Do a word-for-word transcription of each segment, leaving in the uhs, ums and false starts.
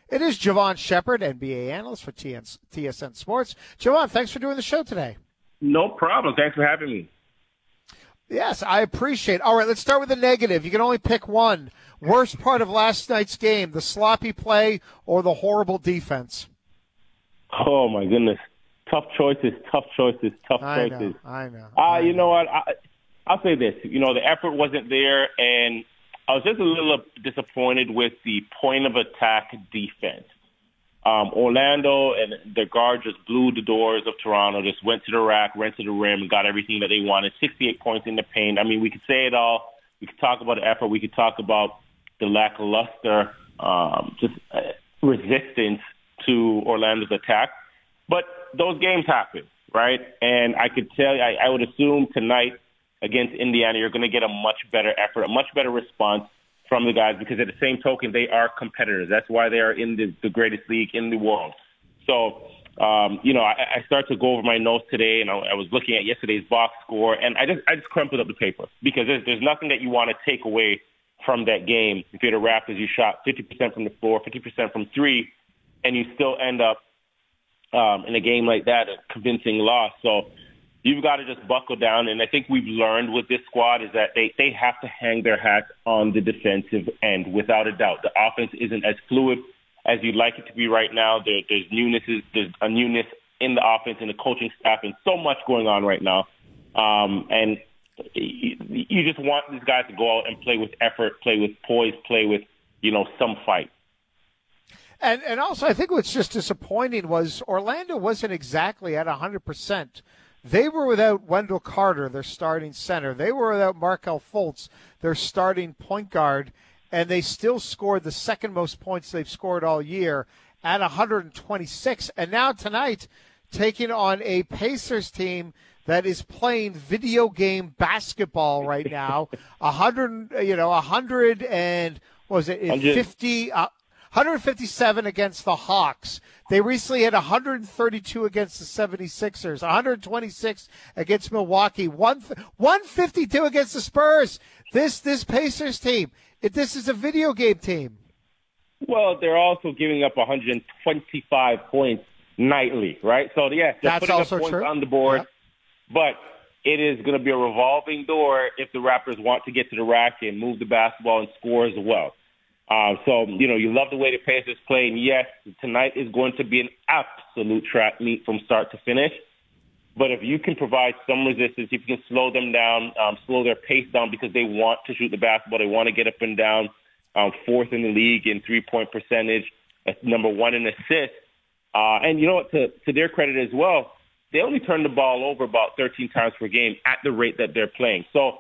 It is Javon Shepard, N B A analyst for T S N Sports. Javon, thanks for doing the show today. No problem. Thanks for having me. Yes, I appreciate it. All right, let's start with the negative. You can only pick one. Worst part of last night's game, the sloppy play or the horrible defense? Oh, my goodness. Tough choices, tough choices, tough I choices. know, I know. Uh, I you know. know what? I, I'll say this. You know, the effort wasn't there, and I was just a little disappointed with the point of attack defense. Um, Orlando and their guard just blew the doors of Toronto, just went to the rack, went to the rim, and got everything that they wanted. sixty-eight points in the paint. I mean, we could say it all. We could talk about the effort. We could talk about the lackluster um, just uh, resistance to Orlando's attack. But those games happen, right? And I could tell you, I, I would assume tonight against Indiana, you're going to get a much better effort, a much better response from the guys, because at the same token, they are competitors. That's why they are in the, the greatest league in the world. So, um, you know, I, I start to go over my notes today, and I, I was looking at yesterday's box score, and I just I just crumpled up the paper because there's, there's nothing that you want to take away from that game. If you're the Raptors, you shot fifty percent from the floor, fifty percent from three, and you still end up um, in a game like that, a convincing loss. So you've got to just buckle down, and I think we've learned with this squad is that they, they have to hang their hats on the defensive end, without a doubt. The offense isn't as fluid as you'd like it to be right now. There, there's newness, there's a newness in the offense and the coaching staff, and so much going on right now. Um, and you, you just want these guys to go out and play with effort, play with poise, play with, you know, some fight. And and also, I think what's just disappointing was Orlando wasn't exactly at one hundred percent. They were without Wendell Carter, their starting center. They were without Markelle Fultz, their starting point guard, and they still scored the second most points they've scored all year at one hundred twenty-six. And now tonight, taking on a Pacers team that is playing video game basketball right now, one hundred, you know, one hundred and what was it, fifty, uh, one hundred fifty-seven against the Hawks. They recently had one hundred thirty-two against the seventy-sixers, one hundred twenty-six against Milwaukee, one fifty-two against the Spurs. This this Pacers team, if this is a video game team. Well, they're also giving up one hundred twenty-five points nightly, right? So, yes, they're That's putting up also points true. on the board, Yep. but it is going to be a revolving door if the Raptors want to get to the rack and move the basketball and score as well. Uh, so, you know, you love the way the Pacers play, and yes, tonight is going to be an absolute track meet from start to finish. But if you can provide some resistance, if you can slow them down, um, slow their pace down because they want to shoot the basketball, they want to get up and down, um, fourth in the league in three-point percentage, number one in assists. Uh, and you know what, to, to their credit as well, they only turn the ball over about thirteen times per game at the rate that they're playing. So,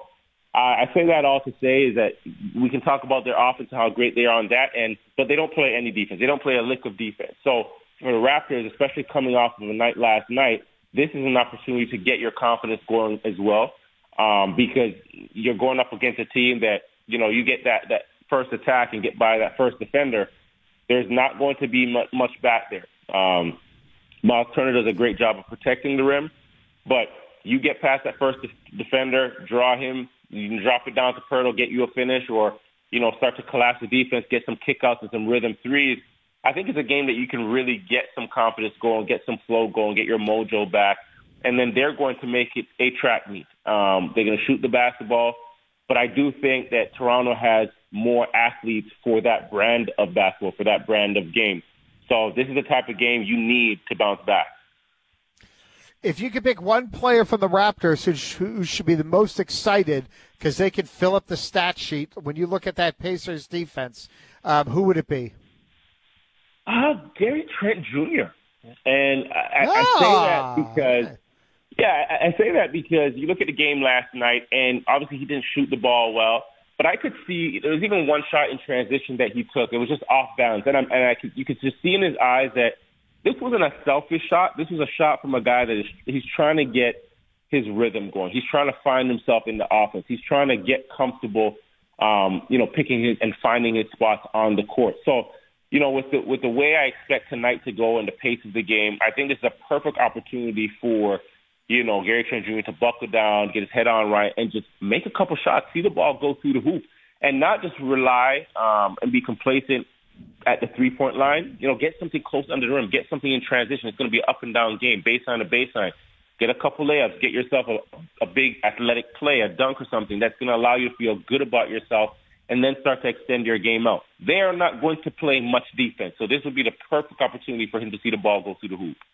I say that all to say is that we can talk about their offense and how great they are on that end, but they don't play any defense. They don't play a lick of defense. So for the Raptors, especially coming off of a night last night, this is an opportunity to get your confidence going as well, um, because you're going up against a team that, you know, you get that, that first attack and get by that first defender. There's not going to be much, much back there. Um, Miles Turner does a great job of protecting the rim, but you get past that first defender, draw him, you can drop it down to Pirtle, get you a finish, or, you know, start to collapse the defense, get some kickouts and some rhythm threes. I think it's a game that you can really get some confidence going, get some flow going, get your mojo back, and then they're going to make it a track meet. Um, they're going to shoot the basketball, but I do think that Toronto has more athletes for that brand of basketball, for that brand of game. So this is the type of game you need to bounce back. If you could pick one player from the Raptors who, sh- who should be the most excited because they can fill up the stat sheet when you look at that Pacers defense, um, who would it be? Uh, Gary Trent Junior And I, ah, I say that because, yeah, I, I say that because you look at the game last night, and obviously he didn't shoot the ball well, but I could see there was even one shot in transition that he took. It was just off balance, and, I'm, and I could, you could just see in his eyes that this wasn't a selfish shot. This was a shot from a guy that is he's trying to get his rhythm going. He's trying to find himself in the offense. He's trying to get comfortable, um, you know, picking his and finding his spots on the court. So, you know, with the with the way I expect tonight to go and the pace of the game, I think this is a perfect opportunity for, you know, Gary Trent Junior to buckle down, get his head on right, and just make a couple shots, see the ball go through the hoop, and not just rely um, and be complacent at the three-point line, you know, get something close under the rim, get something in transition. It's going to be an up-and-down game, baseline to baseline. Get a couple layups, get yourself a, a big athletic play, a dunk or something that's going to allow you to feel good about yourself and then start to extend your game out. They are not going to play much defense, so this would be the perfect opportunity for him to see the ball go through the hoop.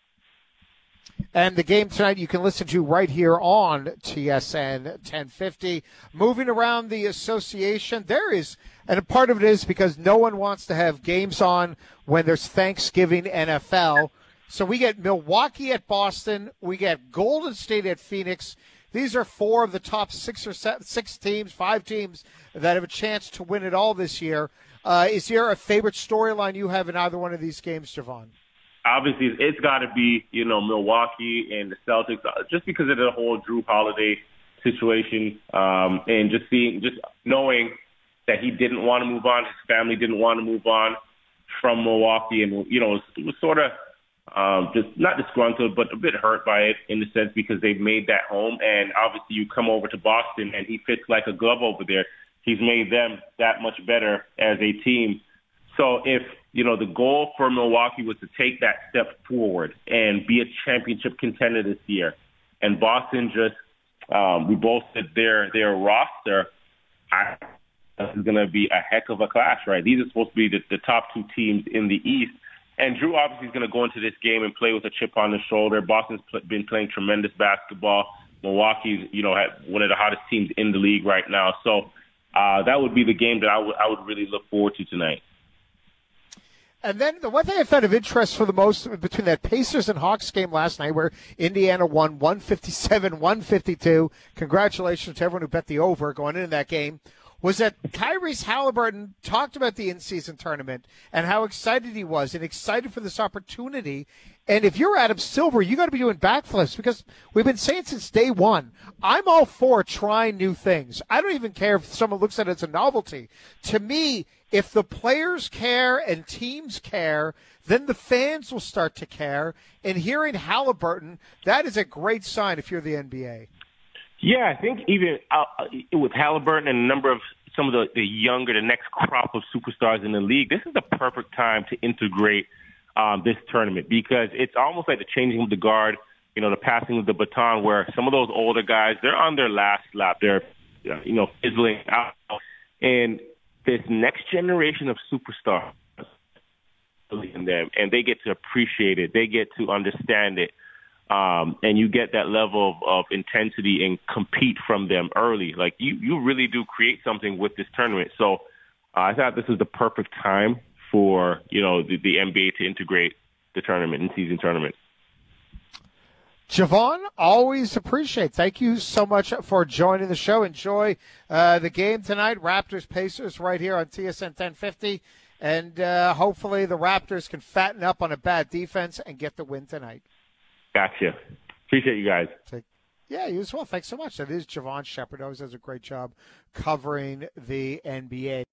And the game tonight you can listen to right here on T S N ten fifty. Moving around the association, there is, and a part of it is because no one wants to have games on when there's Thanksgiving N F L. So we get Milwaukee at Boston. We get Golden State at Phoenix. These are four of the top six or seven, six teams, five teams that have a chance to win it all this year. Uh, is there a favorite storyline you have in either one of these games, Javon? Obviously, it's got to be, you know, Milwaukee and the Celtics, just because of the whole Drew Holiday situation, um, and just seeing, just knowing that he didn't want to move on, his family didn't want to move on from Milwaukee, and you know, it was sort of um, just not disgruntled, but a bit hurt by it in the sense because they've made that home, and obviously you come over to Boston and he fits like a glove over there. He's made them that much better as a team. So if, you know, the goal for Milwaukee was to take that step forward and be a championship contender this year, and Boston just um, we bolstered their their roster, I, this is going to be a heck of a clash, right? These are supposed to be the, the top two teams in the East. And Drew obviously is going to go into this game and play with a chip on his shoulder. Boston's pl- been playing tremendous basketball. Milwaukee's, you know, had one of the hottest teams in the league right now. So uh, that would be the game that I would I would really look forward to tonight. And then the one thing I found of interest for the most between that Pacers and Hawks game last night, where Indiana won one fifty-seven one fifty-two. Congratulations to everyone who bet the over going into that game. Was that Tyrese Halliburton talked about the in-season tournament and how excited he was and excited for this opportunity. And if you're Adam Silver, you got to be doing backflips because we've been saying since day one, I'm all for trying new things. I don't even care if someone looks at it as a novelty. To me, if the players care and teams care, then the fans will start to care. And hearing Halliburton, that is a great sign if you're the N B A. Yeah, I think even uh, with Halliburton and a number of some of the, the younger, the next crop of superstars in the league, this is the perfect time to integrate um, this tournament because it's almost like the changing of the guard, you know, the passing of the baton where some of those older guys, they're on their last lap. They're, you know, fizzling out. And this next generation of superstars in them, and they get to appreciate it. They get to understand it. Um, and you get that level of, of intensity and compete from them early. Like you, you really do create something with this tournament. So uh, I thought this was the perfect time for, you know, the, the N B A to integrate the tournament and season tournament. Javon, always appreciate. Thank you so much for joining the show. Enjoy uh, the game tonight. Raptors Pacers right here on T S N ten fifty. And uh, hopefully the Raptors can fatten up on a bad defense and get the win tonight. Gotcha. Appreciate you guys. Yeah, you as well. Thanks so much. That is Javon Shepherd. Always does a great job covering the N B A.